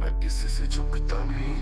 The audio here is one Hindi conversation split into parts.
मैं किसी से झुकता नहीं।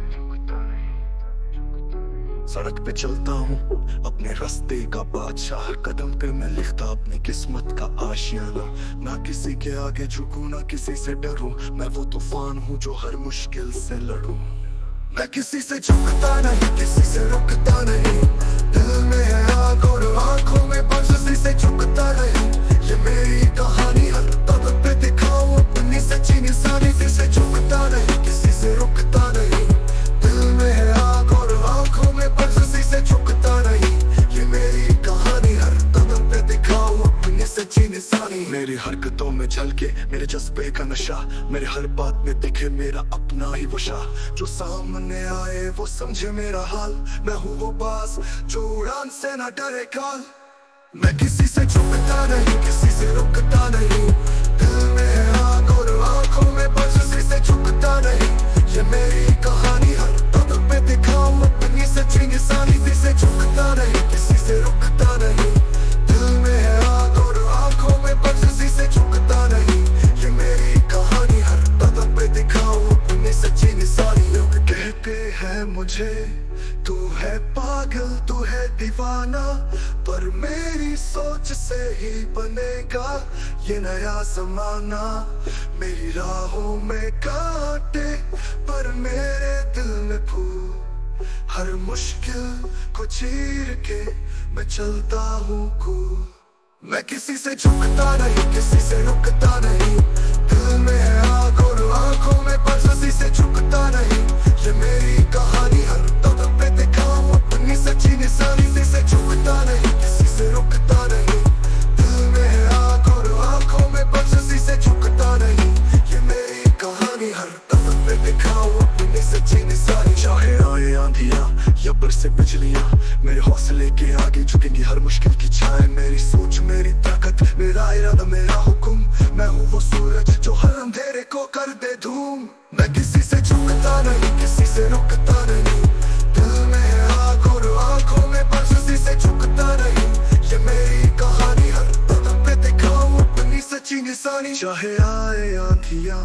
सड़क पे चलता हूँ अपने रास्ते का बादशाह, कदम पे मैं लिखता अपनी किस्मत का आशियाना। ना किसी के आगे झुकूं ना किसी से डरूं, मैं वो तूफान हूँ जो हर मुश्किल से लड़ूं। मैं किसी से झुकता नहीं, किसी से रुकता नहीं, दिल में है आग और आंखों में बस किसी से झुकता नहीं। ये मेरी कहानी हर तरफ पे दिखाऊं अपनी सच्ची निशानी। किसी से झुकता नहीं, किसी से रुकता नहीं, दिल में है आग और आंखों में बस किसी से झुकता नहीं। ये मेरी कहानी हर तरफ पे दिखाऊं अपनी सच्ची निशानी। मेरी हरकतों में झलके मेरे जज्बे का नशा, मेरे हर बात में दिखे मेरा अपना ही वशा। जो सामने आए वो समझे मेरा हाल, मैं हूँ वो बाज जो उड़ान से न डरे काल। मैं किसी से झुकता नहीं, किसी से रुकता नहीं, दिल में है आग और आंखों में बस किसी से झुकता नहीं। ये मेरी कहानी हर तरफ पे दिखाऊं अपनी सच्ची निशानी। किसी से झुकता नहीं, किसी से रुकता नहीं, दिल में है आग और आंखों में बस किसी से झुकता नहीं। ये मेरी कहानी हर तरफ पे दिखाऊं अपनी सच्ची निशानी। लोग कहते हैं मुझे तू है पागल तू है दीवाना, पर मेरी सोच से ही बनेगा ये नया जमाना। मेरी राहों में कांटे पर मेरे दिल में फूल, हर मुश्किल को चीर के मैं चलता हूँ कूल। मैं किसी से झुकता नहीं, किसी से रुकता नहीं, दिल में है आग और आंखों में बस किसी से झुकता नहीं। ये मेरी कहानी हर तरफ पे दिखाऊं अपनी सच्ची निशानी। किसी से झुकता नहीं, किसी से रुकता नहीं, दिल में है आग और आंखों में बस किसी से झुकता नहीं। ये मेरी कहानी हर तरफ पे दिखाऊं अपनी सच्ची निशानी। चाहे आए आंधियां या बरसे बिजलियां, मेरे हौसले के आगे झुकेंगी हर मुश्किल की छाए। मेरी सोच मेरी ताकत मेरा इरादा मेरा हुक्म, मैं हूँ वो सूरज जो हर अंधेरे को कर दे धूम। मैं किसी से झुकता नहीं, किसी से रुकता नहीं, दिल में है आग और आंखों में बस किसी से झुकता नहीं। ये मेरी कहानी हर तरफ पे दिखाऊं अपनी सच्ची निशानी। चाहे आए आंधियां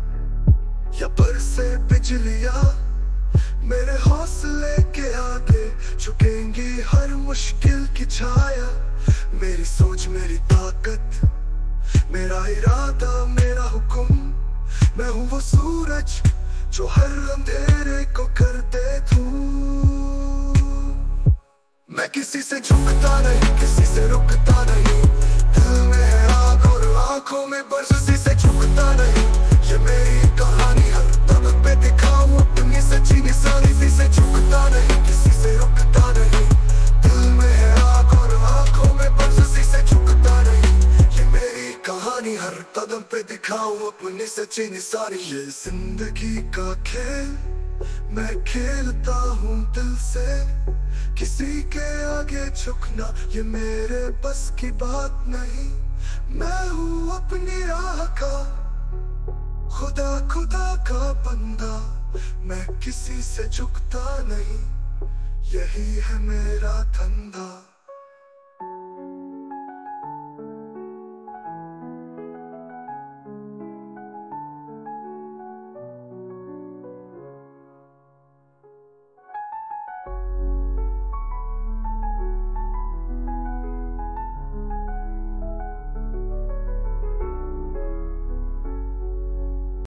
या बरसे बिजलियां, मेरे हौसले के आगे झुकेंगी हर मुश्किल की छाया। मेरी सोच मेरी ताकत मेरा इरादा मेरा हुक्म, मैं हूँ वो सूरज जो हर अंधेरे को कर दे धूम। मैं किसी से झुकता नहीं, किसी से रुकता नहीं, दिल में है आग और आंखों में बस किसी से झुकता नहीं। ये मेरी कहानी हर तरफ पे दिखाऊं अपनी सच्ची निशानी। किसी से झुकता नहीं, किसी से रुकता नहीं, दिल में है आग और आंखों में बस किसी से झुकता नहीं। ये मेरी कहानी हर कदम पे दिखाऊं अपनी सच्ची निशानी। ये जिंदगी का खेल मैं खेलता हूँ दिल से, किसी के आगे झुकना ये मेरे बस की बात नहीं। मैं हूँ अपनी राह का खुदा खुदा का बंदा, मैं किसी से झुकता नहीं, यही है मेरा धंधा।